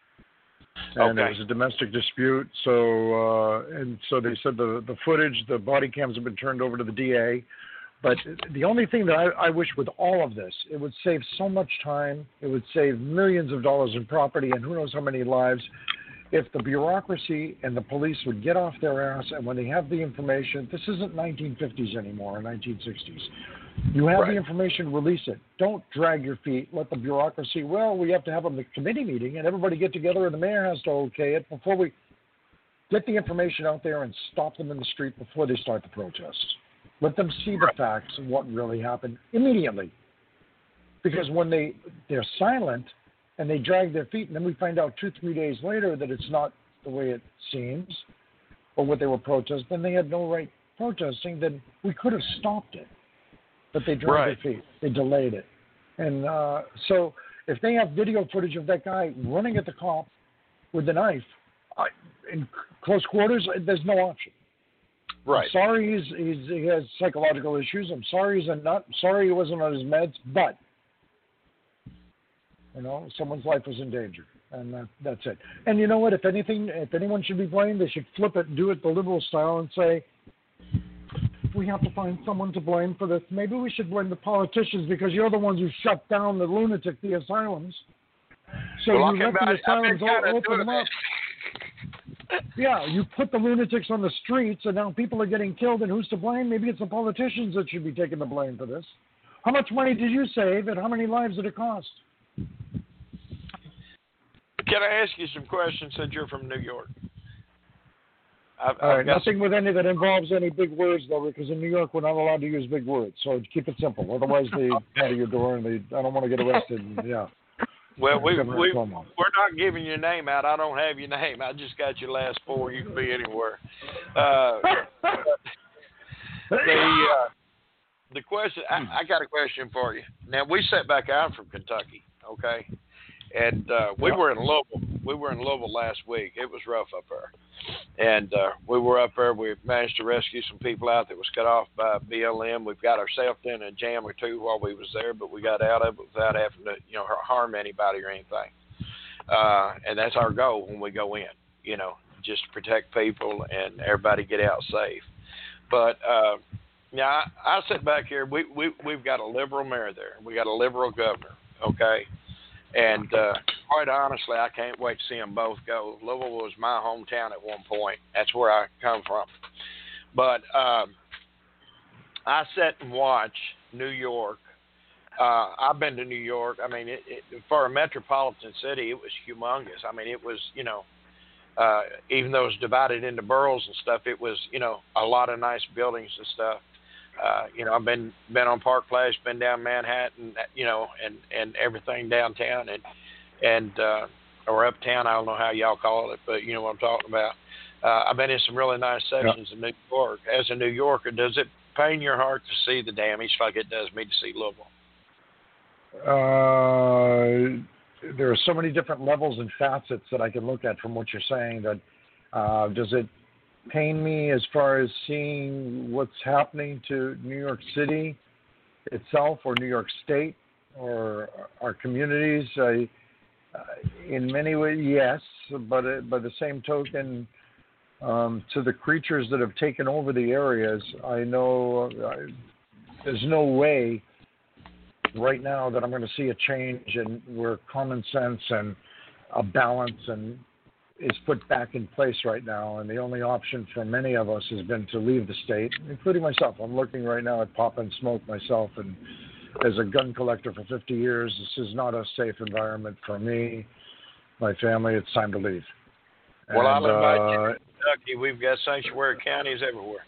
And okay. It was a domestic dispute. So, uh, and so they said the, the footage, the body cams have been turned over to the D A. But the only thing that I, I wish with all of this, it would save so much time. It would save millions of dollars in property and who knows how many lives if the bureaucracy and the police would get off their ass, and when they have the information, this isn't nineteen fifties anymore or nineteen sixties. You have right. the information, release it. Don't drag your feet. Let the bureaucracy, well, we have to have a committee meeting and everybody get together and the mayor has to okay it before we get the information out there and stop them in the street before they start the protests. Let them see the facts and what really happened immediately. Because when they, they're silent and they drag their feet, and then we find out two, three days later that it's not the way it seems or what they were protesting, then they had no right protesting, then we could have stopped it. But they dragged right. their feet. They delayed it. And uh, so if they have video footage of that guy running at the cop with the knife I, in close quarters, there's no option. Right. I'm sorry he's, he's, he has psychological issues. I'm sorry he's a nut. I'm sorry he wasn't on his meds. But, you know, someone's life was in danger. And that, that's it. And you know what? If anything, if anyone should be blamed, they should flip it and do it the liberal style and say, if we have to find someone to blame for this, maybe we should blame the politicians because you're the ones who shut down the lunatic, the asylums. So well, you let the asylums all open them up. Yeah, you put the lunatics on the streets, and now people are getting killed, and who's to blame? Maybe it's the politicians that should be taking the blame for this. How much money did you save, and how many lives did it cost? Can I ask you some questions since you're from New York? I've, All I've right, got nothing some... with any that involves any big words, though, because in New York we're not allowed to use big words. So keep it simple. Otherwise, they come to your door and they, I don't want to get arrested. And, yeah. Well, we, Governor we, Cuomo. we're not giving your name out. I don't have your name. I just got your last four. You can be anywhere. Uh, the uh, the question, I, I got a question for you. Now, we sat back out from Kentucky, okay? And uh, we Yep. were in Louisville. We were in Louisville last week. It was rough up there. And uh, we were up there. We managed to rescue some people out that was cut off by B L M. We've got ourselves in a jam or two while we was there, but we got out of it without having to, you know, harm anybody or anything. Uh, and that's our goal when we go in, you know, just to protect people and everybody get out safe. But uh, yeah, I, I sit back here. We we we've got a liberal mayor there. We got a liberal governor. Okay. And uh, quite honestly, I can't wait to see them both go. Louisville was my hometown at one point. That's where I come from. But um, I sit and watch New York. Uh, I've been to New York. I mean, it, it, for a metropolitan city, it was humongous. I mean, it was, you know, uh, even though it was divided into boroughs and stuff, it was, you know, a lot of nice buildings and stuff. Uh, you know, I've been been on Park Place, been down Manhattan, you know, and, and everything downtown and and uh, or uptown. I don't know how y'all call it, but you know what I'm talking about. Uh, I've been in some really nice sections yeah. in New York. As a New Yorker, does it pain your heart to see the damage like it does me to see Louisville? Uh, there are so many different levels and facets that I can look at from what you're saying. That uh, does it pain me as far as seeing what's happening to New York City itself or New York State or our communities? I, uh, in many ways, yes, but uh, by the same token, um, to the creatures that have taken over the areas, I know uh, there's no way right now that I'm going to see a change in where common sense and a balance and is put back in place right now, and the only option for many of us has been to leave the state, including myself. I'm looking right now at Pop and Smoke myself, and as a gun collector for fifty years, this is not a safe environment for me, my family. It's time to leave. Well, and, I'll invite uh, you to Kentucky. We've got sanctuary counties everywhere.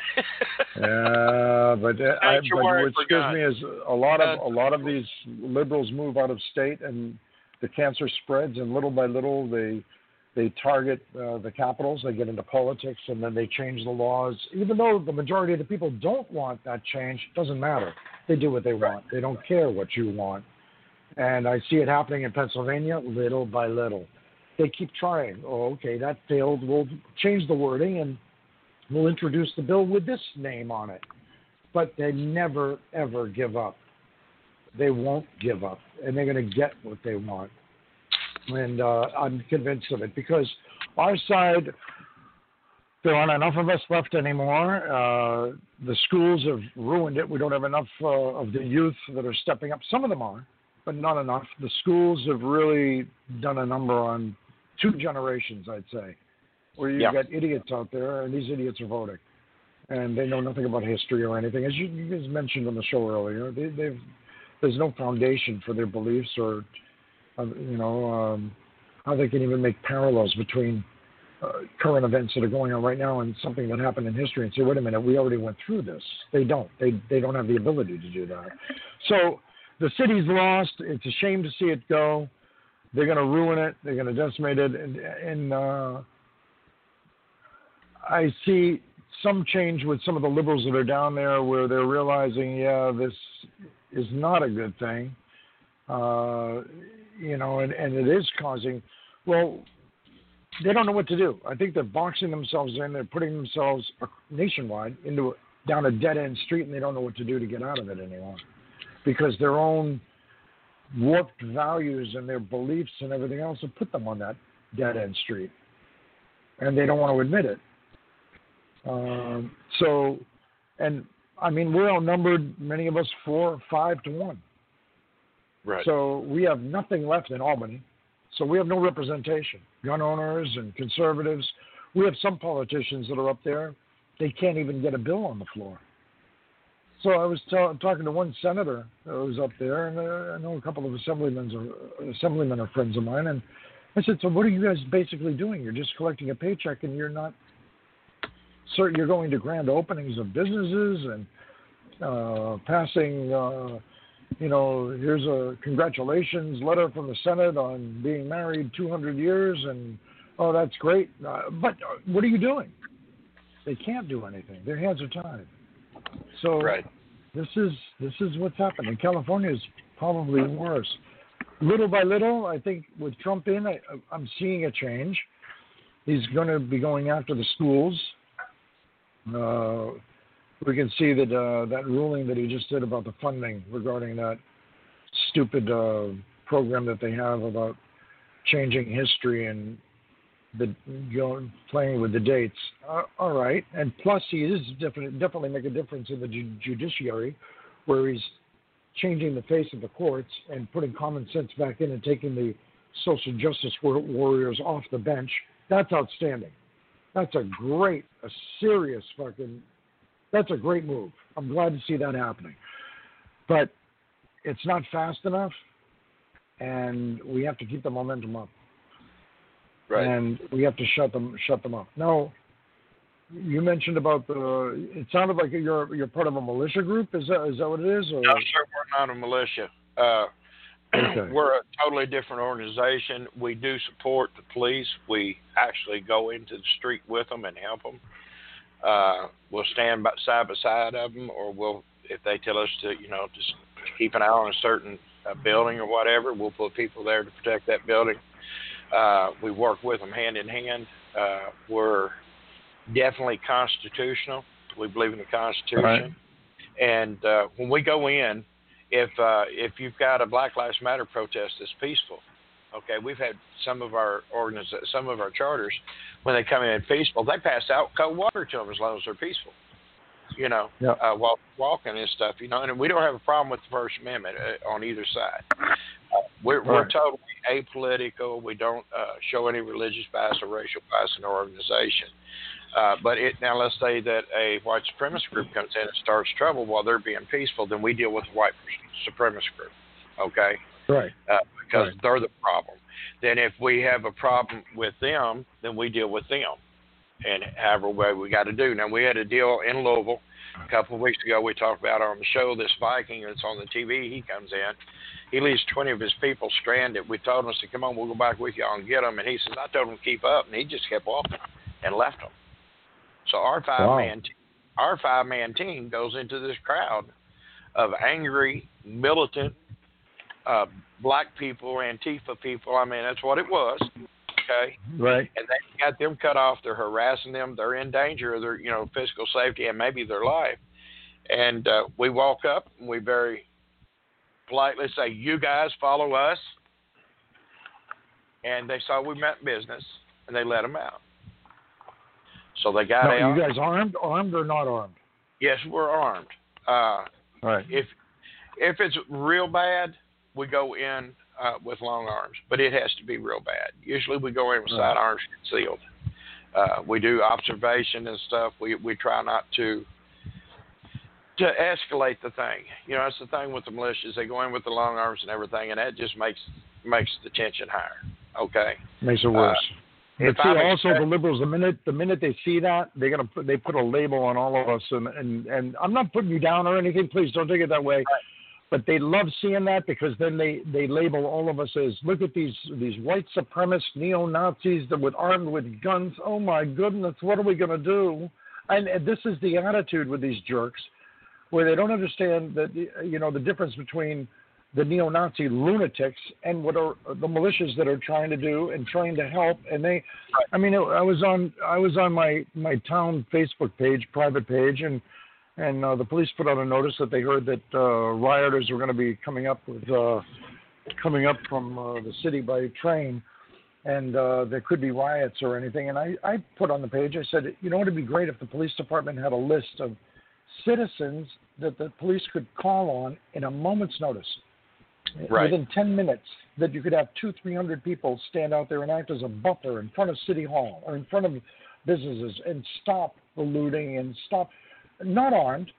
Yeah, but, uh, I, but what excuse guns. me is a lot of a lot of these liberals move out of state, and the cancer spreads, and little by little they they target uh, the capitals. They get into politics, and then they change the laws. Even though the majority of the people don't want that change, it doesn't matter. They do what they want. They don't care what you want. And I see it happening in Pennsylvania little by little. They keep trying. Oh, okay, that failed. We'll change the wording, and we'll introduce the bill with this name on it. But they never, ever give up. They won't give up, and they're going to get what they want. And uh, I'm convinced of it, because our side, there aren't enough of us left anymore. Uh, the schools have ruined it. We don't have enough uh, of the youth that are stepping up. Some of them are, but not enough. The schools have really done a number on two generations, I'd say, where you've yeah. got idiots out there, and these idiots are voting. And they know nothing about history or anything. As you, you guys mentioned on the show earlier, they, they've, there's no foundation for their beliefs or, uh, you know, um, how they can even make parallels between uh, current events that are going on right now and something that happened in history and say, wait a minute, we already went through this. They don't. They they don't have the ability to do that. So the city's lost. It's a shame to see it go. They're going to ruin it. They're going to decimate it. And, and uh, I see some change with some of the liberals that are down there where they're realizing, yeah, this is not a good thing. Uh, you know, and, and it is causing, well, they don't know what to do. I think they're boxing themselves in. They're putting themselves nationwide into a, down a dead-end street, and they don't know what to do to get out of it anymore, because their own warped values and their beliefs and everything else have put them on that dead-end street, and they don't want to admit it. Um, so, and I mean, we're outnumbered, many of us, four, five to one. Right. So we have nothing left in Albany. So we have no representation. Gun owners and conservatives. We have some politicians that are up there. They can't even get a bill on the floor. So I was t- talking to one senator who was up there, and uh, I know a couple of assemblymen are, assemblymen are friends of mine, and I said, so what are you guys basically doing? You're just collecting a paycheck, and you're not, sir, you're going to grand openings of businesses and uh, passing, uh, you know, here's a congratulations letter from the Senate on being married two hundred years, and, oh, that's great. Uh, but what are you doing? They can't do anything. Their hands are tied. So right. this is this is what's happening. California is probably worse. Little by little, I think with Trump in, I, I'm seeing a change. He's going to be going after the schools. Uh, we can see that uh, that ruling that he just did about the funding regarding that stupid uh, program that they have about changing history and the you know, playing with the dates. Uh, all right, and plus he is definitely definitely make a difference in the ju- judiciary, where he's changing the face of the courts and putting common sense back in and taking the social justice war- warriors off the bench. That's outstanding. That's a great, a serious fucking. That's a great move. I'm glad to see that happening, but it's not fast enough, and we have to keep the momentum up. Right. And we have to shut them shut them up. Now, you mentioned about the. It sounded like you're you're part of a militia group. Is that is that what it is? Or? No, sir, we're not a militia. Uh, okay. We're a totally different organization. We do support the police. We actually go into the street with them and help them. Uh, we'll stand by, side by side of them, or we'll, if they tell us to, you know, just keep an eye on a certain uh, building or whatever, we'll put people there to protect that building. Uh, we work with them hand in hand. Uh, we're definitely constitutional. We believe in the Constitution. Right. And uh, when we go in, if uh, if you've got a Black Lives Matter protest that's peaceful, okay, we've had some of our organiz- some of our charters, when they come in and peaceful, they pass out cold water to them as long as they're peaceful. You know, yep. uh, while walking and stuff, you know, and we don't have a problem with the First Amendment uh, on either side. Uh, we're, right. we're totally apolitical. We don't uh, show any religious bias or racial bias in our organization. Uh, but it, now let's say that a white supremacist group comes in and starts trouble while they're being peaceful, then we deal with the white supremacist group, okay? Right. Uh, because right. they're the problem. Then if we have a problem with them, then we deal with them. And however way we got to do. Now, we had a deal in Louisville a couple of weeks ago. We talked about on the show, this Viking that's on the T V, he comes in. He leaves twenty of his people stranded. We told him, I said, come on, we'll go back with y'all and get them. And he says, I told him to keep up. And he just kept walking and left them. So our five-man, wow. our five-man team goes into this crowd of angry, militant, uh, black people, Antifa people. I mean, that's what it was. Okay. Right. And they got them cut off. They're harassing them. They're in danger of their, you know, physical safety and maybe their life. And uh, we walk up and we very politely say, "You guys follow us." And they saw we meant business, and they let them out. So they got now, out. You guys armed, armed or not armed? Yes, we're armed. Uh, right. If if it's real bad, we go in uh, with long arms, but it has to be real bad. Usually we go in with right. sidearms concealed. Uh, we do observation and stuff. We we try not to to escalate the thing. You know, that's the thing with the militias. They go in with the long arms and everything, and that just makes makes the tension higher. Okay, makes it worse. Uh, But see, also expect- the liberals, the minute the minute they see that, they're gonna put they put a label on all of us, and and, and I'm not putting you down or anything. Please don't take it that way. Right. But they love seeing that because then they, they label all of us as, look at these these white supremacist neo-Nazis that with armed with guns. Oh my goodness, what are we going to do? And, and this is the attitude with these jerks, where they don't understand that, you know, the difference between the neo-Nazi lunatics and what are the militias that are trying to do and trying to help. And they, I mean, I was on I was on my, my town Facebook page, private page, and And uh, the police put out a notice that they heard that uh, rioters were going to be coming up with uh, coming up from uh, the city by train, and uh, there could be riots or anything. And I, I put on the page, I said, you know, it'd be great if the police department had a list of citizens that the police could call on in a moment's notice, right. within ten minutes, that you could have two, three hundred people stand out there and act as a buffer in front of City Hall or in front of businesses and stop the looting and stop. Not armed,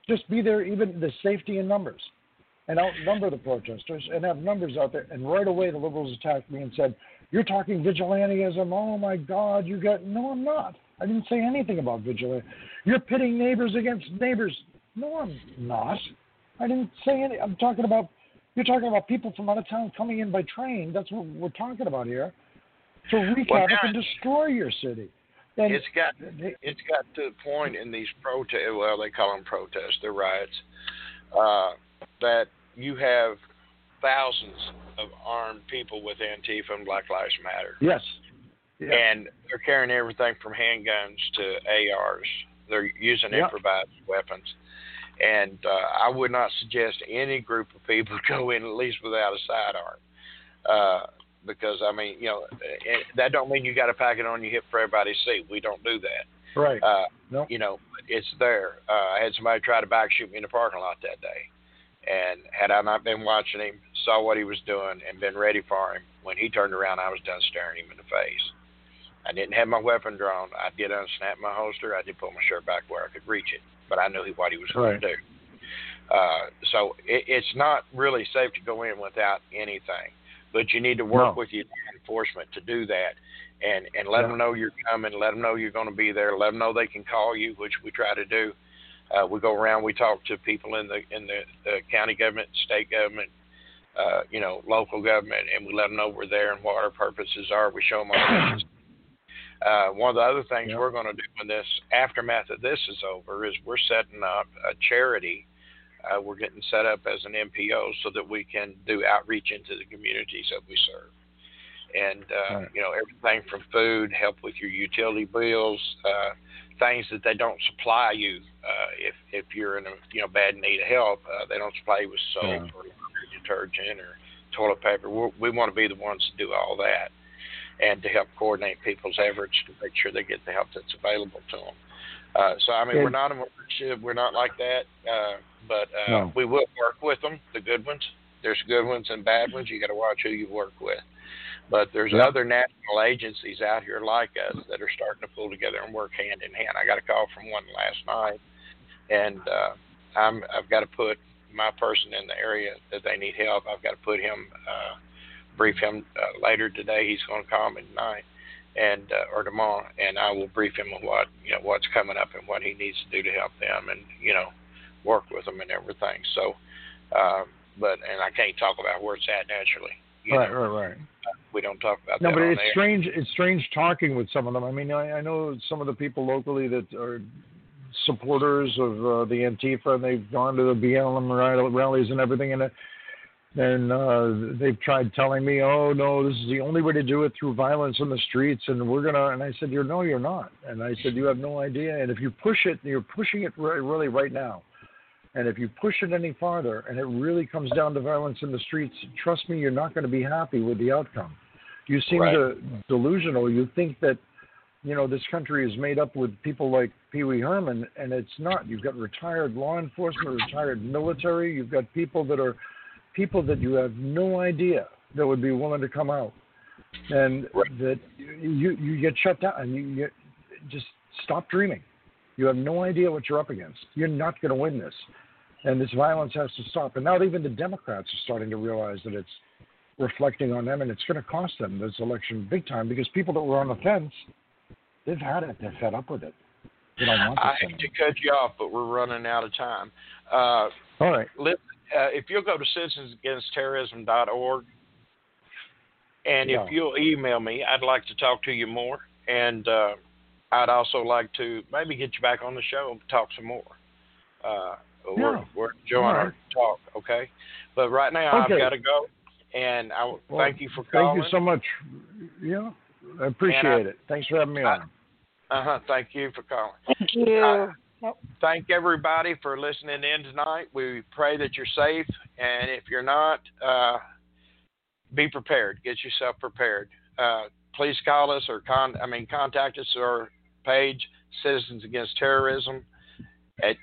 Just be there, even the safety in numbers, and outnumber the protesters and have numbers out there. And right away the liberals attacked me and said, you're talking vigilantism. Oh, my God, you got – no, I'm not. I didn't say anything about vigilante. You're pitting neighbors against neighbors. No, I'm not. I didn't say any. I'm talking about – you're talking about people from out of town coming in by train. That's what we're talking about here. To wreak well, havoc and destroy your city. And it's got it's got to the point in these protests, well, they call them protests, they're riots, uh, that you have thousands of armed people with Antifa and Black Lives Matter. Yes. Yeah. And they're carrying everything from handguns to A Rs. They're using yeah. improvised weapons. And uh, I would not suggest any group of people go in at least without a sidearm. Uh, because, I mean, you know, that don't mean you got a packet on your hip for everybody to see. We don't do that. Right. Uh, nope. You know, it's there. Uh, I had somebody try to back shoot me in the parking lot that day. And had I not been watching him, saw what he was doing, and been ready for him, when he turned around, I was done staring him in the face. I didn't have my weapon drawn. I did unsnap my holster. I did pull my shirt back where I could reach it. But I knew what he was going right. to do. Uh, so it, it's not really safe to go in without anything. But you need to work no. with your enforcement to do that. And, and let yeah. them know you're coming. Let them know you're going to be there. Let them know they can call you, which we try to do. Uh, we go around, we talk to people in the in the, the county government, state government, uh, you know, local government, and we let them know we're there and what our purposes are. We show them our missions. Uh, one of the other things yeah. we're going to do when this aftermath of this is over is we're setting up a charity. Uh, we're getting set up as an M P O so that we can do outreach into the communities that we serve. And, uh, right. you know, everything from food, help with your utility bills, uh, things that they don't supply you uh, if if you're in a you know bad need of help. Uh, they don't supply you with soap yeah. or detergent or toilet paper. We're, we want to be the ones to do all that and to help coordinate people's efforts to make sure they get the help that's available to them. Uh, so I mean, yeah. we're not we're not like that, uh, but uh, no. we will work with them. The good ones. There's good ones and bad ones. You got to watch who you work with. But there's yep. other national agencies out here like us that are starting to pull together and work hand in hand. I got a call from one last night, and uh, I'm, I've got to put my person in the area that they need help. I've got to put him, uh, brief him uh, later today. He's going to call me tonight and uh, or tomorrow, and I will brief him on what you know what's coming up and what he needs to do to help them, and you know work with them and everything. So, uh, but and I can't talk about where it's at naturally. You right, know, right, right. We don't talk about no, that. No, but on it's air. strange. It's strange talking with some of them. I mean, I, I know some of the people locally that are supporters of uh, the Antifa, and they've gone to the B L M rallies and everything, and and uh, they've tried telling me, "Oh no, this is the only way to do it through violence in the streets," and we're gonna. And I said, "You're no, you're not." And I said, "You have no idea. And if you push it, you're pushing it really, really right now." And if you push it any farther and it really comes down to violence in the streets, trust me, you're not going to be happy with the outcome. You seem right. to delusional. You think that, you know, this country is made up with people like Pee Wee Herman, and it's not. You've got retired law enforcement, retired military. You've got people that are people that you have no idea that would be willing to come out. And right. that you, you get shut down and you, you just stop dreaming. You have no idea what you're up against. You're not going to win this. And this violence has to stop. And now even the Democrats are starting to realize that it's reflecting on them, and it's going to cost them this election big time because people that were on the fence, they've had it. They're fed up with it. They don't want this I hate anymore. to cut you off, but we're running out of time. Uh, All right. Listen, uh, if you'll go to citizens against terrorism dot org, and yeah. if you'll email me, I'd like to talk to you more. And uh, I'd also like to maybe get you back on the show and talk some more. Uh, Yeah. We're, we're enjoying right. our talk, okay? But right now okay. I've got to go, and I well, thank you for calling. Thank you so much. Yeah, I appreciate I, it. Thanks for having me on. Uh-huh, thank you for calling. Thank you. Uh, Yep. Thank everybody for listening in tonight. We pray that you're safe, and if you're not, uh, be prepared. Get yourself prepared. Uh, please call us or con- I mean contact us or our page, Citizens Against Terrorism, at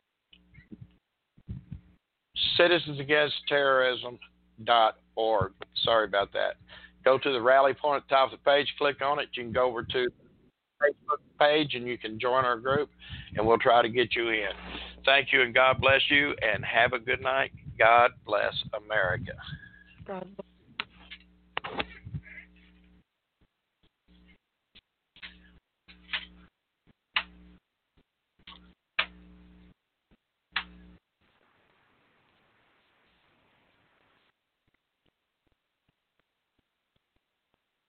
citizens against terrorism dot org. Sorry about that. Go to the rally point at the top of the page, click on it. You can go over to the Facebook page and you can join our group, and we'll try to get you in. Thank you, and God bless you, and have a good night. God bless America. God bless.